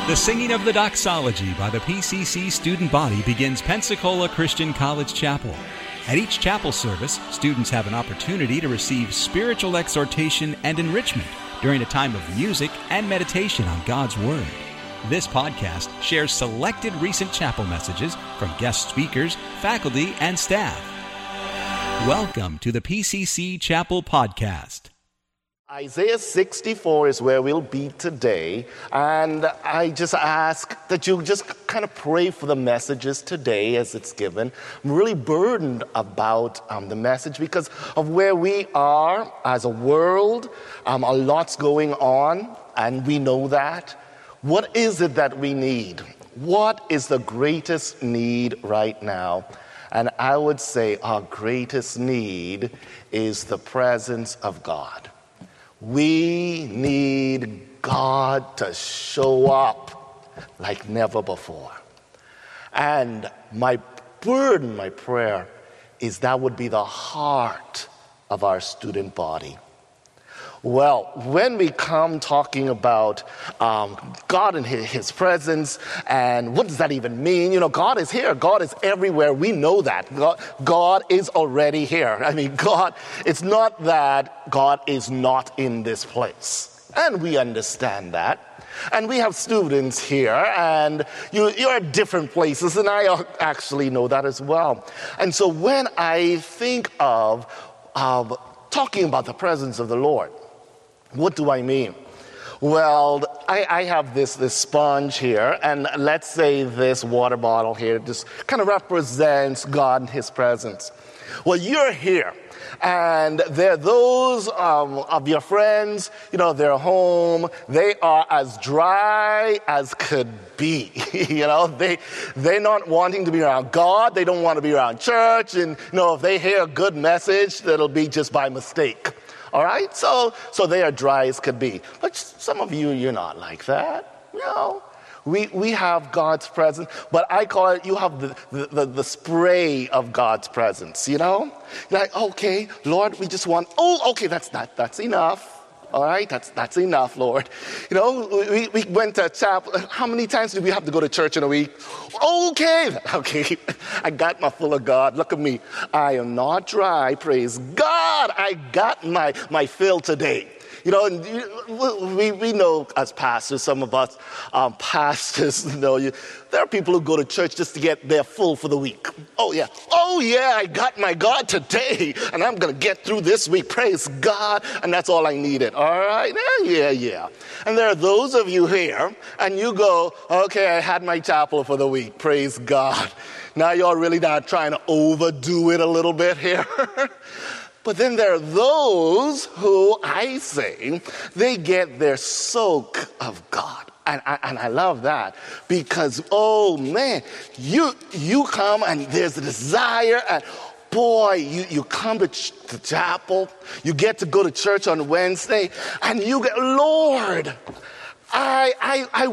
The singing of the doxology by the PCC student body begins Pensacola Christian College Chapel. At each chapel service, students have an opportunity to receive spiritual exhortation and enrichment during a time of music and meditation on God's Word. This podcast shares selected recent chapel messages from guest speakers, faculty, and staff. Welcome to the PCC Chapel Podcast. Isaiah 64 is where we'll be today, and I just ask that you just kind of pray for the messages today as it's given. I'm really burdened about the message because of where we are as a world. A lot's going on, and we know that. What is it that we need? What is the greatest need right now? And I would say our greatest need is the presence of God. We need God to show up like never before. And my burden, my prayer, is that would be the heart of our student body. Well, when we come talking about God and His presence, and what does that even mean? You know, God is here. God is everywhere. We know that. God is already here. I mean, it's not that God is not in this place. And we understand that. And we have students here, and you're at different places, and I actually know that as well. And so when I think of talking about the presence of the Lord, what do I mean? Well, I have this sponge here, and let's say this water bottle here just kind of represents God and His presence. Well, you're here, and there are those of your friends, you know, they're home. They are as dry as could be. You know, they're not wanting to be around God. They don't want to be around church, and you know, if they hear a good message, that'll be just by mistake. All right, so they are dry as could be. But some of you're not like that. You know, we have God's presence, but I call it, you have the spray of God's presence, you know? You're like, okay, Lord, we just want, okay, that's enough. All right, that's enough, Lord. You know, we went to chapel. How many times do we have to go to church in a week? Okay, I got my full of God. Look at me. I am not dry, praise God. I got my fill today. You know, and we know as pastors, some of us pastors, you know, there are people who go to church just to get their full for the week. Oh yeah, I got my God today, and I'm going to get through this week, praise God, and that's all I needed. All right, yeah. And there are those of you here, and you go, okay, I had my chapel for the week, praise God. Now you're really not trying to overdo it a little bit here. But then there are those who, I say, they get their soak of God. And I love that because, oh man, you come and there's a desire, and boy, you come to the chapel, you get to go to church on Wednesday, and you get, Lord, I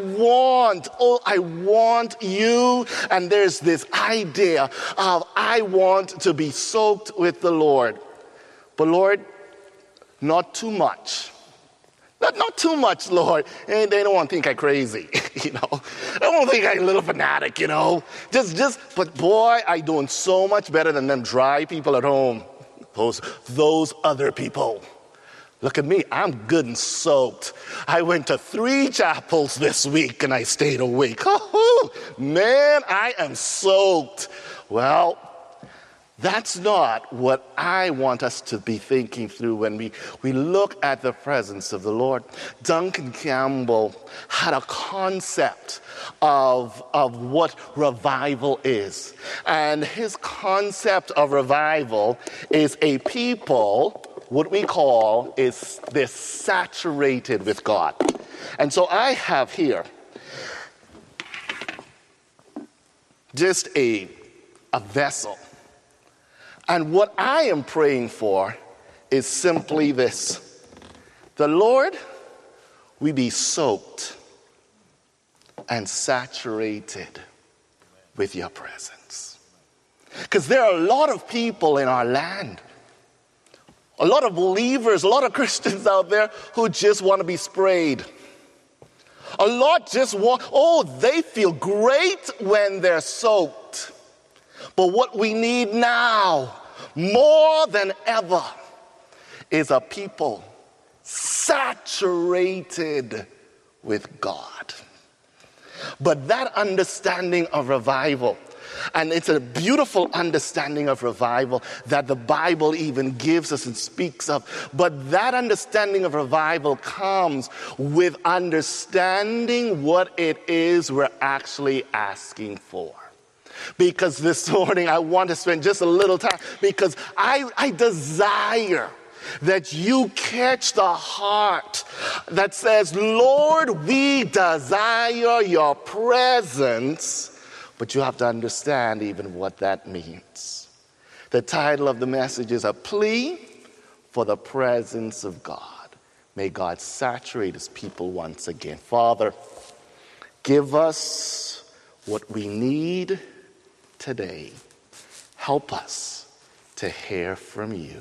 want you, and there's this idea of I want to be soaked with the Lord. But Lord, not too much. Not too much, Lord. And they don't want to think I'm crazy, you know. They don't want to think I'm a little fanatic, you know. But boy, I'm doing so much better than them dry people at home. Those other people. Look at me, I'm good and soaked. I went to 3 chapels this week and I stayed awake. Oh, man, I am soaked. Well, that's not what I want us to be thinking through when we look at the presence of the Lord. Duncan Campbell had a concept of what revival is. And his concept of revival is a people, what we call is they're saturated with God. And so I have here just a vessel. And what I am praying for is simply this. The Lord, we be soaked and saturated with your presence. Because there are a lot of people in our land, a lot of believers, a lot of Christians out there who just want to be sprayed. A lot just they feel great when they're soaked. But what we need now, more than ever, is a people saturated with God. But that understanding of revival, and it's a beautiful understanding of revival that the Bible even gives us and speaks of. But that understanding of revival comes with understanding what it is we're actually asking for. Because this morning I want to spend just a little time, because I desire that you catch the heart that says, Lord, we desire your presence. But you have to understand even what that means. The title of the message is A Plea for the Presence of God. May God saturate his people once again. Father, give us what we need today. Help us to hear from you.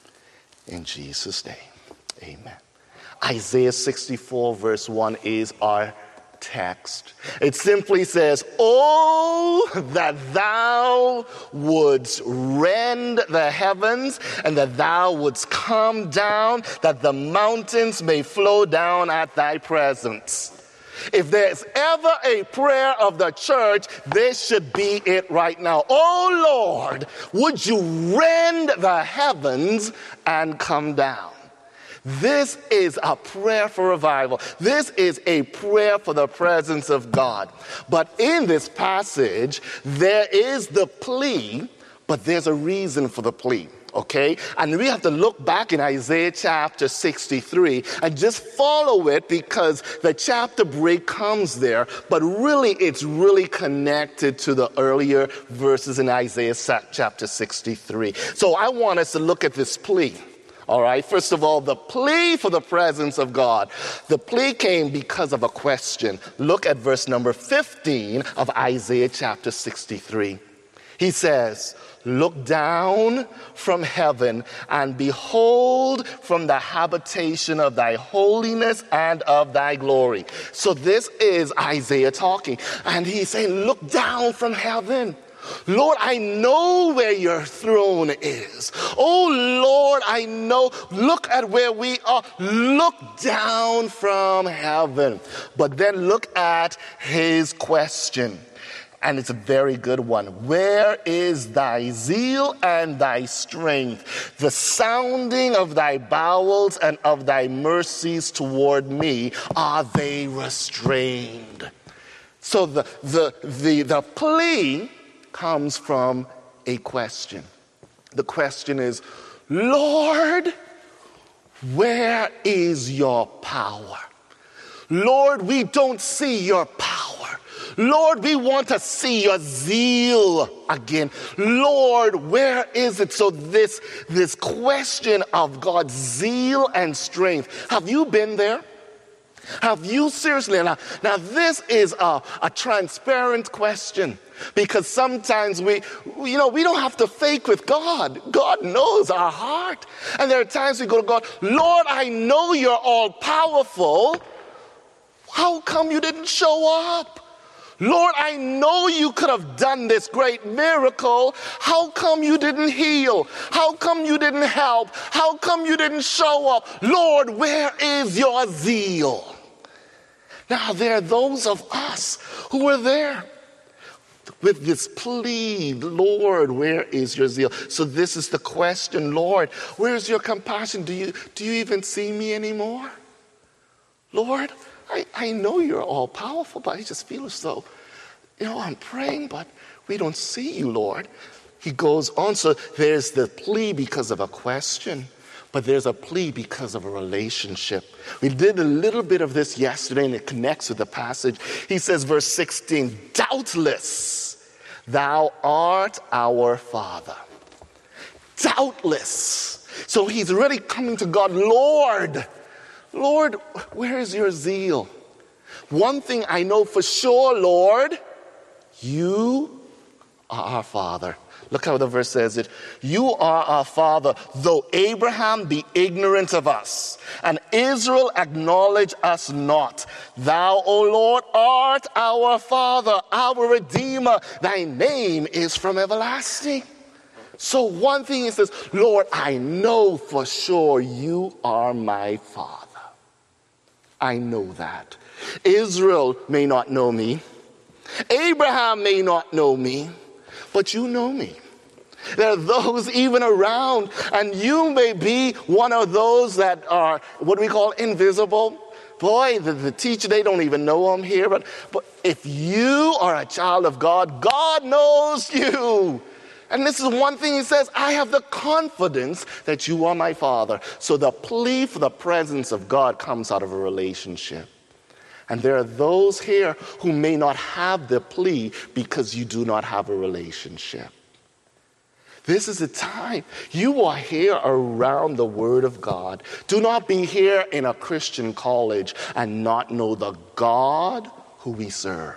In Jesus' name, amen. Isaiah 64 verse 1 is our text. It simply says, oh, that thou wouldst rend the heavens, and that thou wouldst come down, that the mountains may flow down at thy presence. If there's ever a prayer of the church, this should be it right now. Oh Lord, would you rend the heavens and come down? This is a prayer for revival. This is a prayer for the presence of God. But in this passage, there is the plea, but there's a reason for the plea. Okay? And we have to look back in Isaiah chapter 63 and just follow it, because the chapter break comes there, but really it's really connected to the earlier verses in Isaiah chapter 63. So I want us to look at this plea. All right, first of all, the plea for the presence of God. The plea came because of a question. Look at verse number 15 of Isaiah chapter 63. He says, look down from heaven and behold from the habitation of thy holiness and of thy glory. So this is Isaiah talking, and he's saying, look down from heaven. Lord, I know where your throne is. Oh, Lord, I know. Look at where we are. Look down from heaven. But then look at his question. And it's a very good one. Where is thy zeal and thy strength? The sounding of thy bowels and of thy mercies toward me, are they restrained? So the plea comes from a question. The question is, Lord, where is your power? Lord, we don't see your power. Lord, we want to see your zeal again. Lord, where is it? So this question of God's zeal and strength, have you been there? Have you seriously? Now this is a transparent question, because sometimes we don't have to fake with God. God knows our heart. And there are times we go to God, Lord, I know you're all powerful. How come you didn't show up? Lord, I know you could have done this great miracle. How come you didn't heal? How come you didn't help? How come you didn't show up? Lord, where is your zeal? Now, there are those of us who were there with this plea, Lord, where is your zeal? So this is the question, Lord, where is your compassion? Do you even see me anymore? Lord, I know you're all powerful, but I just feel as though, I'm praying, but we don't see you, Lord. He goes on. So there's the plea because of a question, but there's a plea because of a relationship. We did a little bit of this yesterday, and it connects with the passage. He says, verse 16, doubtless thou art our Father. Doubtless. So he's really coming to God, Lord, where is your zeal? One thing I know for sure, Lord, you are our Father. Look how the verse says it. You are our father, though Abraham be ignorant of us, and Israel acknowledge us not. Thou, O Lord, art our father, our redeemer. Thy name is from everlasting. So one thing he says, Lord, I know for sure you are my father. I know that. Israel may not know me. Abraham may not know me, but you know me. There are those even around, and you may be one of those that are what we call invisible. Boy, the teacher, they don't even know I'm here, but if you are a child of God, God knows you. And this is one thing he says, I have the confidence that you are my father. So the plea for the presence of God comes out of a relationship. And there are those here who may not have the plea because you do not have a relationship. This is a time you are here around the Word of God. Do not be here in a Christian college and not know the God who we serve.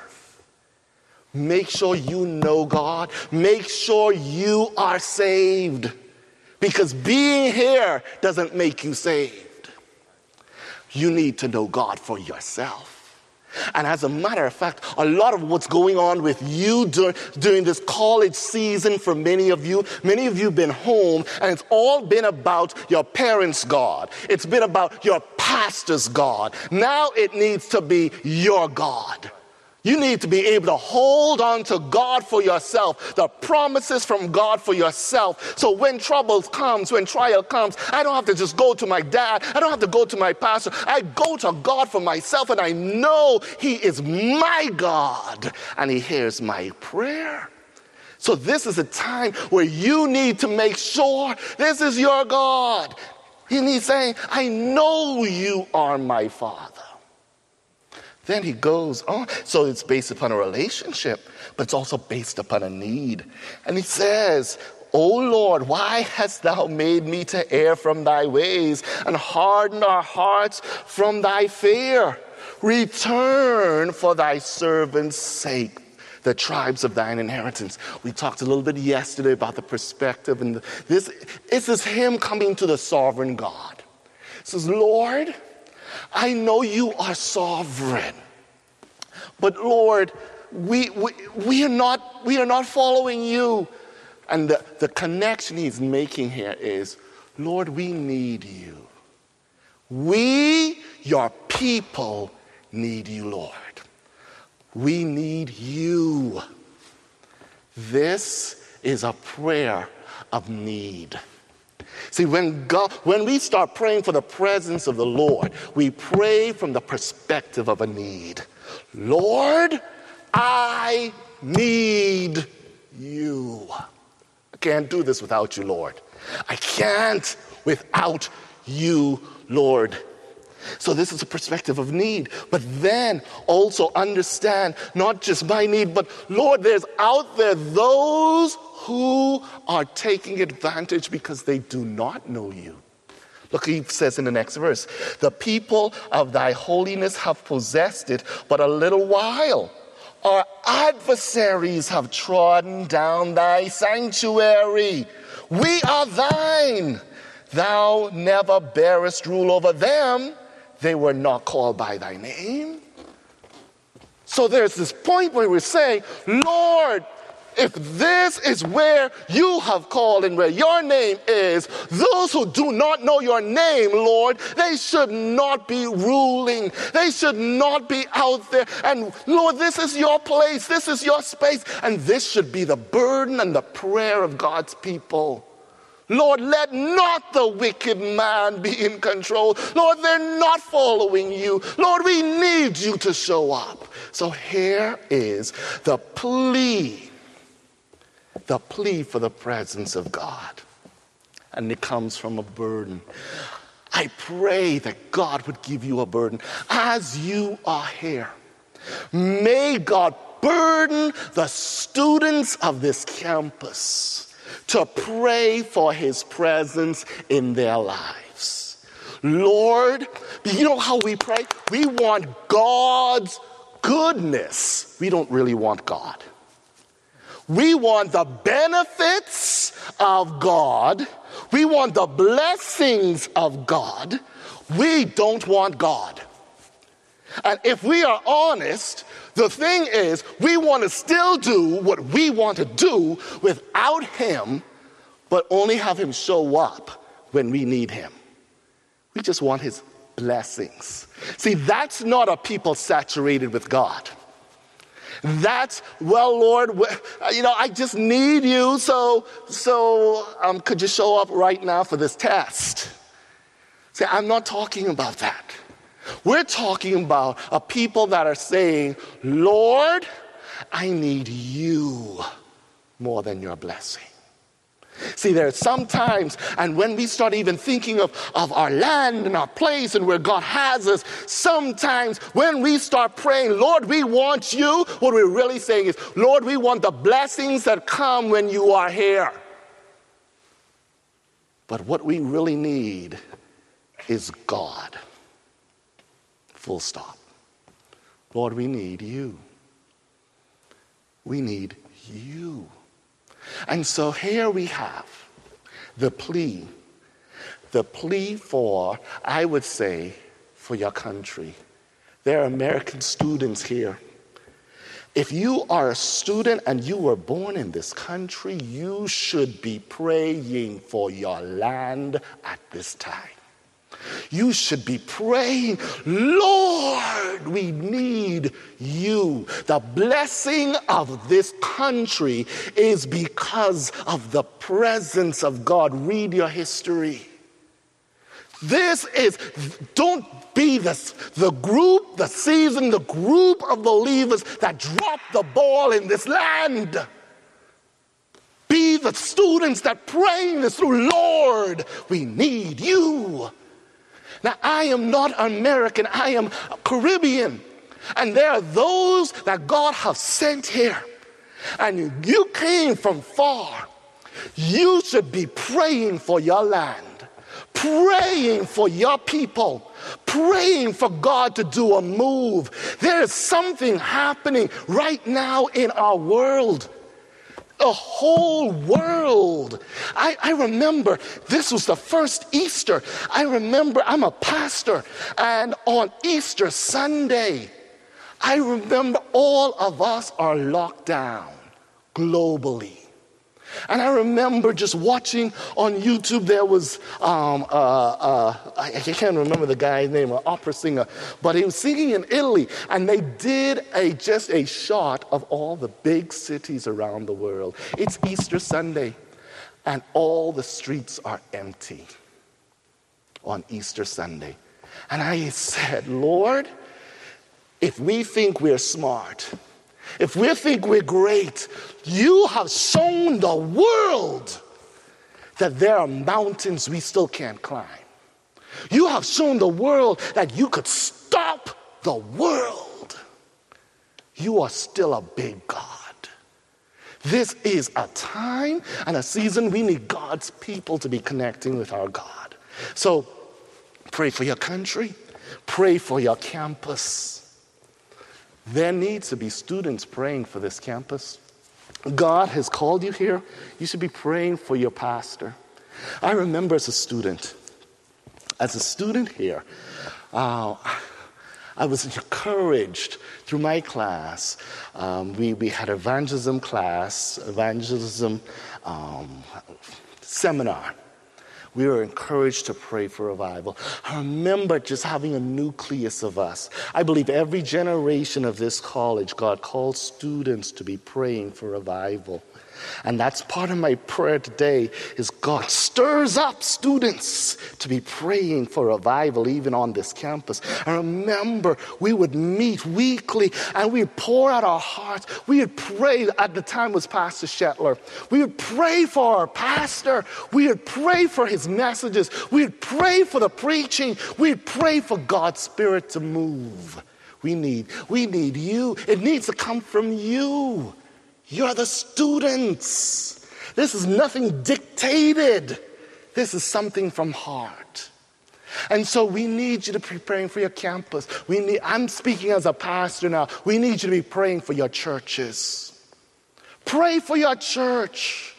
Make sure you know God. Make sure you are saved. Because being here doesn't make you saved. You need to know God for yourself. And as a matter of fact, a lot of what's going on with you during this college season for many of you have been home, and it's all been about your parents' God. It's been about your pastor's God. Now it needs to be your God. You need to be able to hold on to God for yourself, the promises from God for yourself. So when trouble comes, when trial comes, I don't have to just go to my dad. I don't have to go to my pastor. I go to God for myself, and I know he is my God, and he hears my prayer. So this is a time where you need to make sure this is your God. And he's saying, I know you are my Father. Then he goes on. So it's based upon a relationship, but it's also based upon a need. And he says, O Lord, why hast thou made me to err from thy ways and hardened our hearts from thy fear? Return for thy servant's sake the tribes of thine inheritance. We talked a little bit yesterday about the perspective, and this is him coming to the sovereign God. He says, Lord, I know you are sovereign, but Lord, we are not following you. And the connection he's making here is, Lord, we need you. We, your people, need you, Lord. We need you. This is a prayer of need. See, when we start praying for the presence of the Lord, we pray from the perspective of a need. Lord, I need you. I can't do this without you, Lord. I can't without you, Lord. So this is a perspective of need. But then also understand not just my need, but Lord, there's out there those who are taking advantage because they do not know you. Look, he says in the next verse, the people of thy holiness have possessed it but a little while. Our adversaries have trodden down thy sanctuary. We are thine. Thou never bearest rule over them. They were not called by thy name. So there's this point where we're saying, Lord, if this is where you have called and where your name is, those who do not know your name, Lord, they should not be ruling. They should not be out there. And Lord, this is your place. This is your space. And this should be the burden and the prayer of God's people. Lord, let not the wicked man be in control. Lord, they're not following you. Lord, we need you to show up. So here is the plea for the presence of God. And it comes from a burden. I pray that God would give you a burden as you are here. May God burden the students of this campus to pray for his presence in their lives. Lord, you know how we pray? We want God's goodness. We don't really want God. We want the benefits of God. We want the blessings of God. We don't want God. And if we are honest, the thing is, we want to still do what we want to do without him, but only have him show up when we need him. We just want his blessings. See, that's not a people saturated with God. That's, well, Lord, I just need you, so could you show up right now for this test? See, I'm not talking about that. We're talking about a people that are saying, Lord, I need you more than your blessing. See, there are some times, and when we start even thinking of our land and our place and where God has us, sometimes when we start praying, Lord, we want you, what we're really saying is, Lord, we want the blessings that come when you are here. But what we really need is God. Full stop. Lord, we need you. We need you. And so here we have the plea for, I would say, for your country. There are American students here. If you are a student and you were born in this country, you should be praying for your land at this time. You should be praying, Lord, we need you. The blessing of this country is because of the presence of God. Read your history. Don't be the group, the season, the group of believers that drop the ball in this land. Be the students that praying this through, Lord, we need you. Now, I am not American, I am Caribbean. And there are those that God has sent here. And you came from far. You should be praying for your land, praying for your people, praying for God to do a move. There is something happening right now in our world. The whole world. I remember this was the first Easter. I remember I'm a pastor, and on Easter Sunday, I remember all of us are locked down globally. And I remember just watching on YouTube, there was, I can't remember the guy's name, an opera singer, but he was singing in Italy, and they did just a shot of all the big cities around the world. It's Easter Sunday, and all the streets are empty on Easter Sunday. And I said, Lord, if we think we're smart, if we think we're great, you have shown the world that there are mountains we still can't climb. You have shown the world that you could stop the world. You are still a big God. This is a time and a season we need God's people to be connecting with our God. So pray for your country. Pray for your campus. There needs to be students praying for this campus. God has called you here. You should be praying for your pastor. I remember as a student here, I was encouraged through my class. We had evangelism class, seminar. We were encouraged to pray for revival. I remember just having a nucleus of us. I believe every generation of this college, God calls students to be praying for revival. And that's part of my prayer today, is God stirs up students to be praying for revival even on this campus. I remember we would meet weekly and we'd pour out our hearts. We would pray. At the time was Pastor Shetler. We would pray for our pastor. We would pray for his messages. We would pray for the preaching. We'd pray for God's Spirit to move. We need you. It needs to come from you. You're the students. This is nothing dictated. This is something from heart. And so we need you to be praying for your campus. I'm speaking as a pastor now. We need you to be praying for your churches. Pray for your church.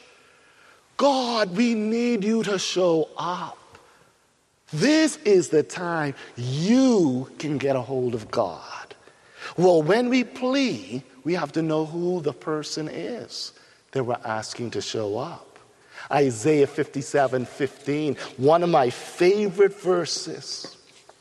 God, we need you to show up. This is the time you can get a hold of God. Well, when we plea, we have to know who the person is that we're asking to show up. Isaiah 57:15, one of my favorite verses.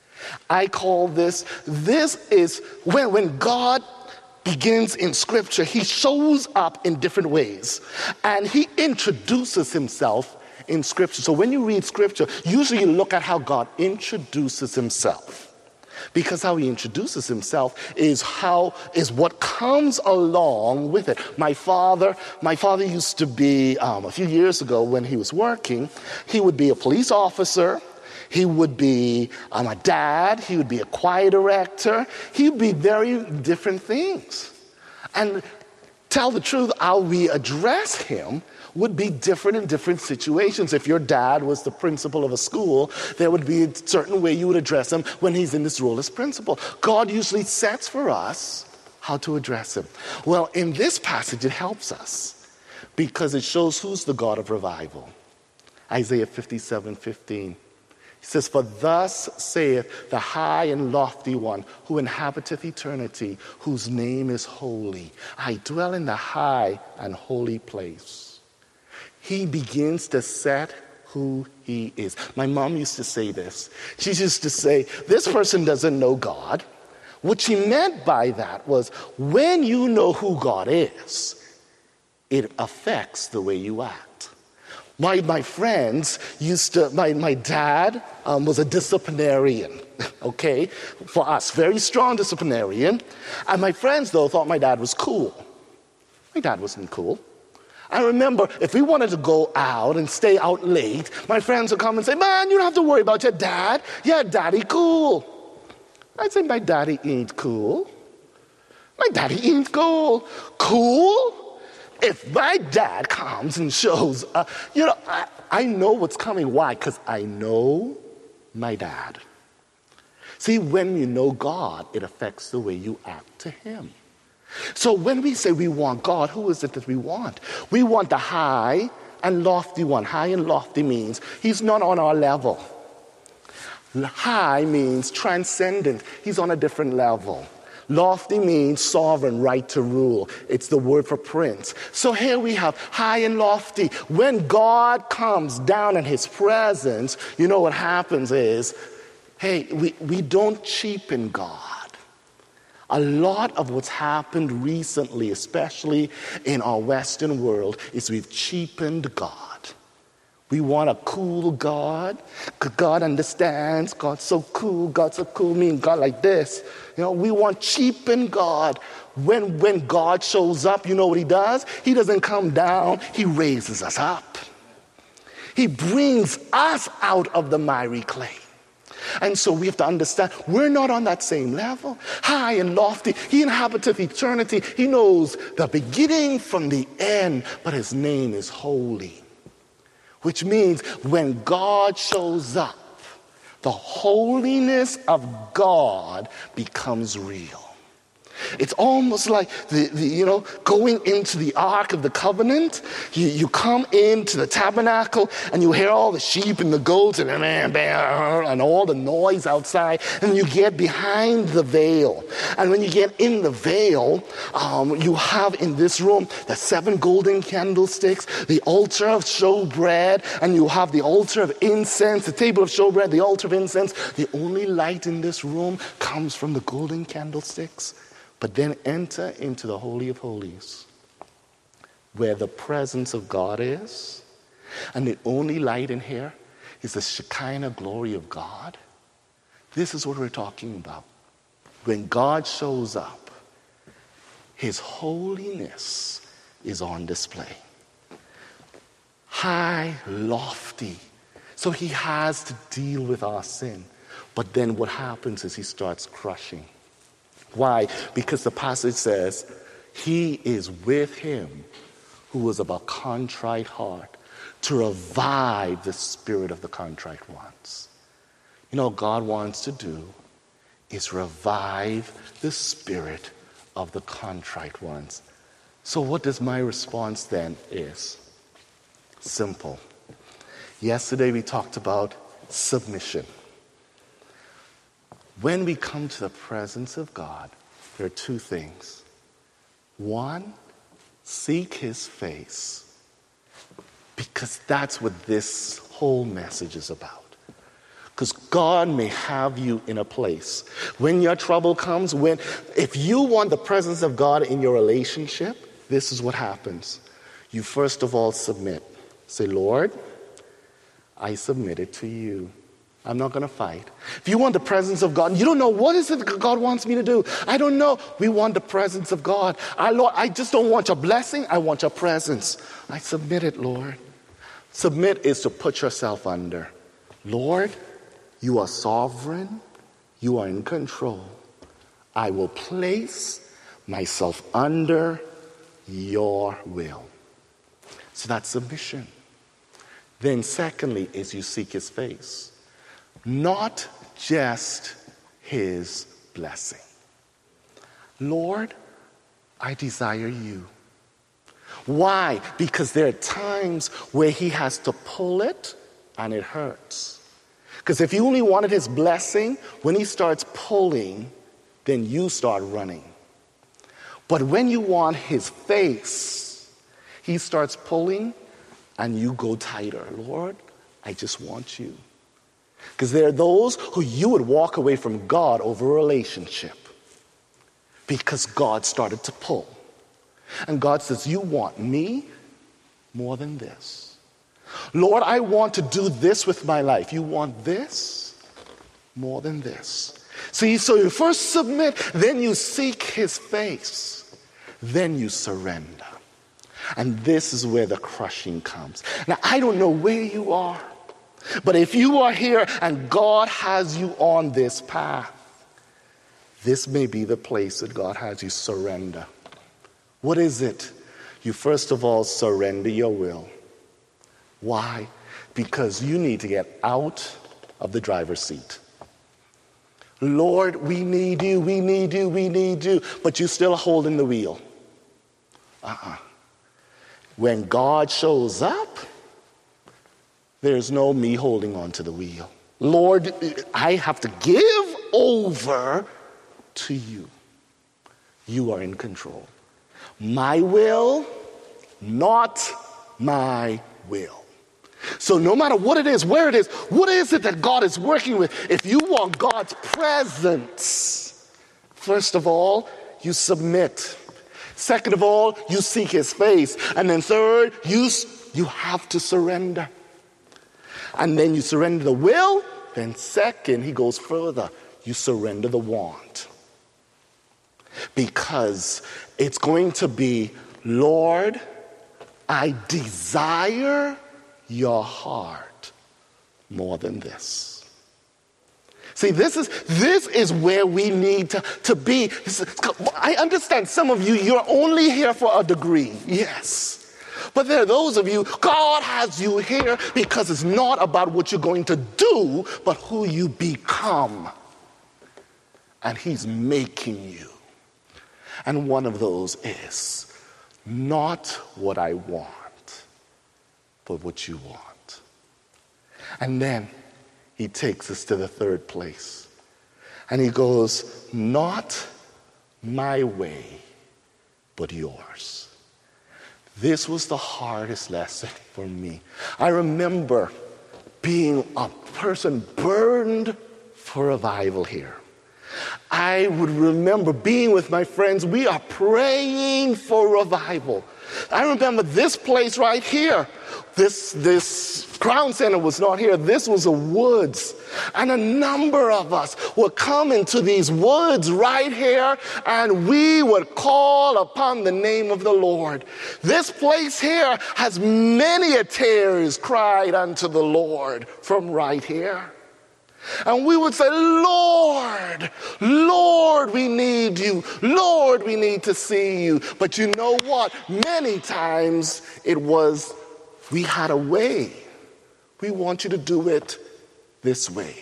I call this is when God begins in Scripture, he shows up in different ways. And he introduces himself in Scripture. So when you read Scripture, usually you look at how God introduces himself. Because how he introduces himself is what comes along with it. My father used to be, a few years ago when he was working, he would be a police officer. He would be a dad. He would be a choir director. He would be very different things. And tell the truth, how we address him would be different in different situations. If your dad was the principal of a school, there would be a certain way you would address him when he's in this role as principal. God usually sets for us how to address him. Well, in this passage, it helps us because it shows who's the God of revival. Isaiah 57:15. He says, "For thus saith the high and lofty one who inhabiteth eternity, whose name is holy. I dwell in the high and holy place." He begins to set who he is. My mom used to say this. She used to say, this person doesn't know God. What she meant by that was, when you know who God is, it affects the way you act. My friends used to, my dad was a disciplinarian, okay, for us, very strong disciplinarian. And my friends, though, thought my dad was cool. My dad wasn't cool. I remember if we wanted to go out and stay out late, my friends would come and say, "Man, you don't have to worry about your dad. Your daddy cool." I'd say, "My daddy ain't cool. My daddy ain't cool." Cool? If my dad comes and shows up, I know what's coming. Why? Because I know my dad. See, when you know God, it affects the way you act to him. So when we say we want God, who is it that we want? We want the high and lofty one. High and lofty means he's not on our level. High means transcendent. He's on a different level. Lofty means sovereign, right to rule. It's the word for prince. So here we have high and lofty. When God comes down in his presence, you know what happens is, hey, we don't cheapen God. A lot of what's happened recently, especially in our Western world, is we've cheapened God. We want a cool God. God understands. God's so cool. God's so cool. Me and God like this. We want cheapened God. When God shows up, you know what he does? He doesn't come down. He raises us up. He brings us out of the miry clay. And so we have to understand we're not on that same level. High and lofty. He inhabiteth eternity. He knows the beginning from the end, but his name is holy. Which means when God shows up, the holiness of God becomes real. It's almost like going into the Ark of the Covenant. You come into the tabernacle and you hear all the sheep and the goats and all the noise outside, and you get behind the veil. And when you get in the veil, you have in this room the 7 golden candlesticks, the altar of showbread, and you have the altar of incense, the table of showbread, the altar of incense. The only light in this room comes from the golden candlesticks. But then enter into the Holy of Holies, where the presence of God is. And the only light in here is the Shekinah glory of God. This is what we're talking about. When God shows up, his holiness is on display. High, lofty. So he has to deal with our sin. But then what happens is he starts crushing. Why? Because the passage says, he is with him who was of a contrite heart, to revive the spirit of the contrite ones. What God wants to do is revive the spirit of the contrite ones. So what does my response then is? Simple. Yesterday we talked about submission. When we come to the presence of God, there are two things. One, seek his face, because that's what this whole message is about. Because God may have you in a place. When your trouble comes, if you want the presence of God in your relationship, this is what happens. You first of all submit. Say, Lord, I submit it to you. I'm not going to fight. If you want the presence of God, you don't know what is it God wants me to do. I don't know. We want the presence of God. Lord, I just don't want your blessing. I want your presence. I submit it, Lord. Submit is to put yourself under. Lord, you are sovereign. You are in control. I will place myself under your will. So that's submission. Then secondly is you seek his face. Not just his blessing. Lord, I desire you. Why? Because there are times where he has to pull it and it hurts. Because if you only wanted his blessing, when he starts pulling, then you start running. But when you want his face, he starts pulling and you go tighter. Lord, I just want you. Because there are those who you would walk away from God over a relationship because God started to pull. And God says, you want me more than this. Lord, I want to do this with my life. You want this more than this. See, so you first submit, then you seek his face, then you surrender. And this is where the crushing comes. Now, I don't know where you are, but if you are here and God has you on this path, this may be the place that God has you surrender. What is it? You first of all surrender your will. Why? Because you need to get out of the driver's seat. Lord, we need you, we need you, we need you, but you're still holding the wheel. When God shows up, there's no me holding on to the wheel. Lord, I have to give over to you. You are in control. My will, not my will. So no matter what it is, where it is, what is it that God is working with? If you want God's presence, first of all, you submit. Second of all, you seek his face. And then third, you have to surrender. And then you surrender the will. Then second, he goes further. You surrender the want. Because it's going to be, Lord, I desire your heart more than this. See, this is where we need to be. I understand some of you, you're only here for a degree. Yes. But there are those of you, God has you here because it's not about what you're going to do, but who you become. And he's making you. And one of those is not what I want, but what you want. And then he takes us to the third place. And he goes, not my way, but yours. This was the hardest lesson for me. I remember being a person burdened for revival here. I would remember being with my friends. We are praying for revival. I remember this place right here. This Crown Center was not here. This was a woods. And a number of us would come into these woods right here, and we would call upon the name of the Lord. This place here has many a tears cried unto the Lord from right here. And we would say, Lord, Lord, we need you. Lord, we need to see you. But you know what? Many times it was, we had a way. We want you to do it this way.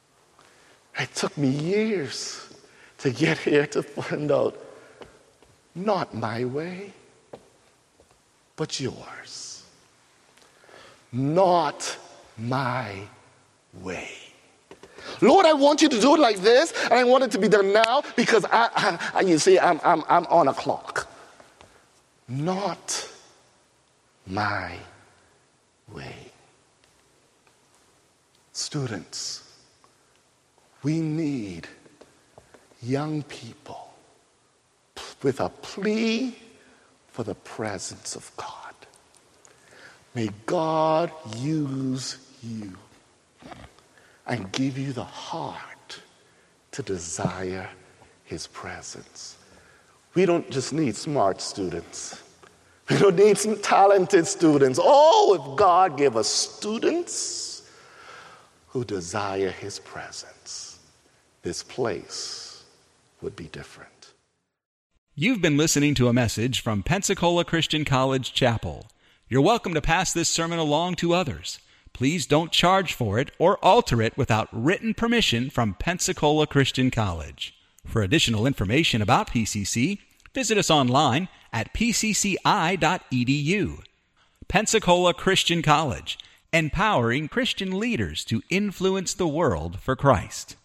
It took me years to get here to find out Not my way, but yours. Not my way. Lord, I want you to do it like this, and I want it to be done now because you see, I'm on a clock. Not my way. Students, we need young people with a plea for the presence of God. May God use you and give you the heart to desire his presence. We don't just need smart students. We don't need some talented students. Oh, if God gave us students who desire his presence, this place would be different. You've been listening to a message from Pensacola Christian College Chapel. You're welcome to pass this sermon along to others. Please don't charge for it or alter it without written permission from Pensacola Christian College. For additional information about PCC, visit us online at pcci.edu. Pensacola Christian College, empowering Christian leaders to influence the world for Christ.